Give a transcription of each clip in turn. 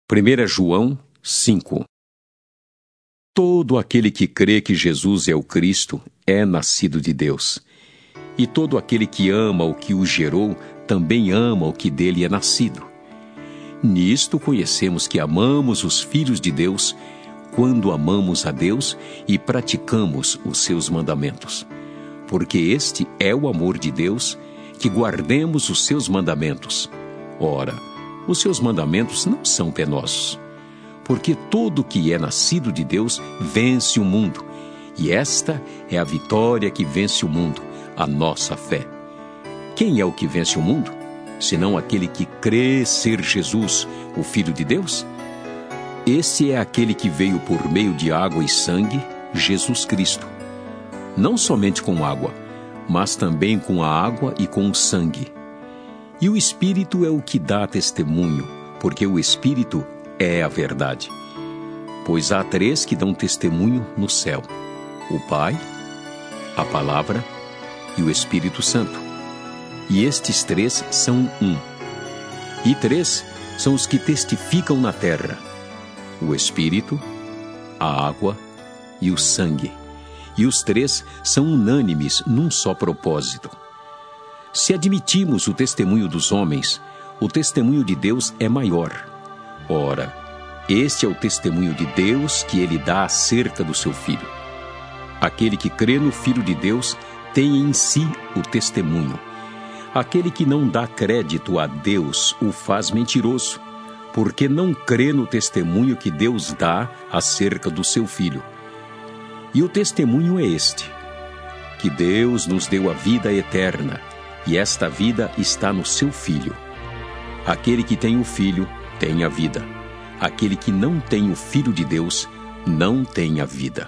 1 João 5. Todo aquele que crê que Jesus é o Cristo é nascido de Deus. E todo aquele que ama o que o gerou também ama o que dele é nascido. Nisto conhecemos que amamos os filhos de Deus, quando amamos a Deus e praticamos os seus mandamentos. Porque este é o amor de Deus, que guardemos os seus mandamentos. Ora, os seus mandamentos não são penosos. Porque todo que é nascido de Deus vence o mundo. E esta é a vitória que vence o mundo, a nossa fé. Quem é o que vence o mundo? Senão aquele que crê ser Jesus, o Filho de Deus? Esse é aquele que veio por meio de água e sangue, Jesus Cristo. Não somente com água, mas também com a água e com o sangue. E o Espírito é o que dá testemunho, porque o Espírito é a verdade. Pois há três que dão testemunho no céu: o Pai, a Palavra e o Espírito Santo. E estes três são um. E três são os que testificam na terra: o Espírito, a água e o sangue. E os três são unânimes num só propósito. Se admitimos o testemunho dos homens, o testemunho de Deus é maior. Ora, este é o testemunho de Deus que ele dá acerca do seu Filho. Aquele que crê no Filho de Deus tem em si o testemunho. Aquele que não dá crédito a Deus o faz mentiroso, porque não crê no testemunho que Deus dá acerca do seu Filho. E o testemunho é este: que Deus nos deu a vida eterna, e esta vida está no seu Filho. Aquele que tem o Filho tem a vida. Aquele que não tem o Filho de Deus não tem a vida.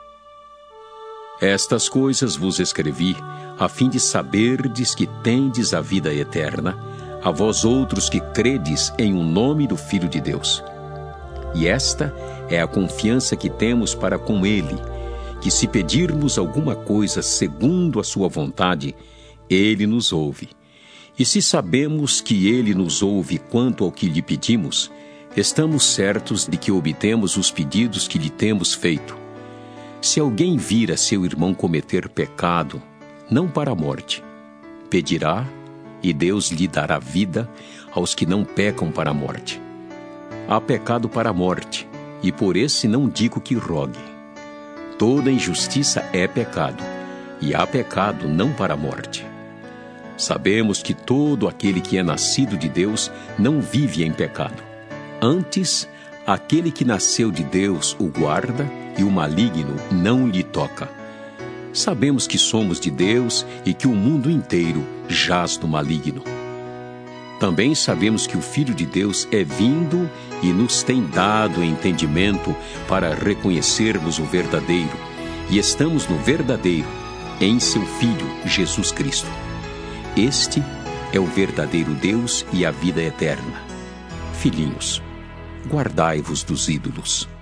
Estas coisas vos escrevi, a fim de saberdes que tendes a vida eterna, a vós outros que credes em o nome do Filho de Deus. E esta é a confiança que temos para com Ele, que se pedirmos alguma coisa segundo a sua vontade, Ele nos ouve. E se sabemos que Ele nos ouve quanto ao que lhe pedimos, estamos certos de que obtemos os pedidos que lhe temos feito. Se alguém vir a seu irmão cometer pecado, não para a morte, pedirá, e Deus lhe dará vida aos que não pecam para a morte. Há pecado para a morte, e por esse não digo que rogue. Toda injustiça é pecado, e há pecado não para a morte. Sabemos que todo aquele que é nascido de Deus não vive em pecado. Antes, aquele que nasceu de Deus o guarda, e o maligno não lhe toca. Sabemos que somos de Deus e que o mundo inteiro jaz no maligno. Também sabemos que o Filho de Deus é vindo e nos tem dado entendimento para reconhecermos o verdadeiro, e estamos no verdadeiro, em seu Filho, Jesus Cristo. Este é o verdadeiro Deus e a vida eterna. Filhinhos, guardai-vos dos ídolos.